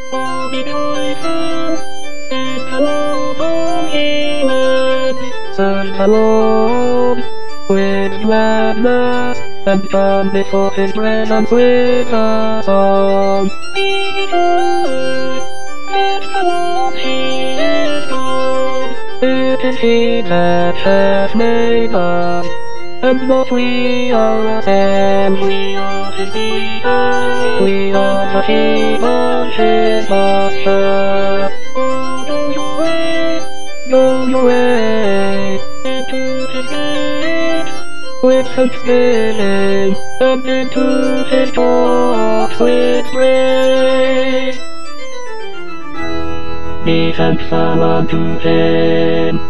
all be joyful, in the Lord all he lives. Serve the Lord with gladness, and come before his presence with a song. Be good, that the Lord he is good. It is he that hath made us, and not we ourselves. We are his creatures, we are the sheep of his pasture. Oh, go your way, into his gates with thanksgiving, and into his courts with praise. Be thankful unto him,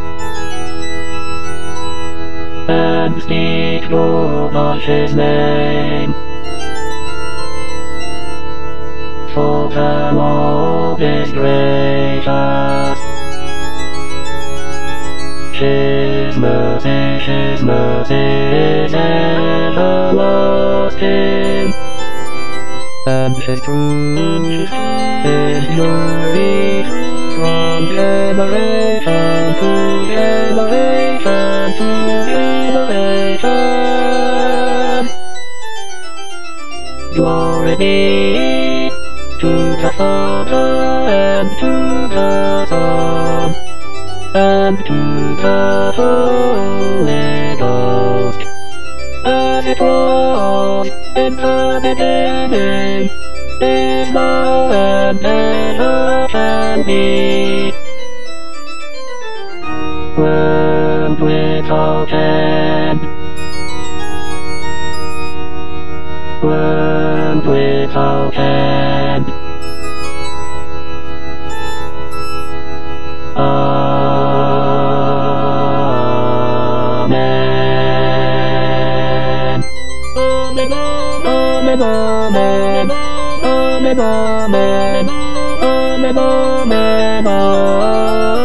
and speak good of his name. For the Lord is gracious, his mercy is everlasting, and his truth endureth from generation to generation to generation. Glory be to the Father, and to the Son, and to the Holy Ghost, as it was in the beginning, is now, and ever can be, world without end, world without end. Amen. Amen. Amen. Amen. Amen. Amen. Amen. Amen.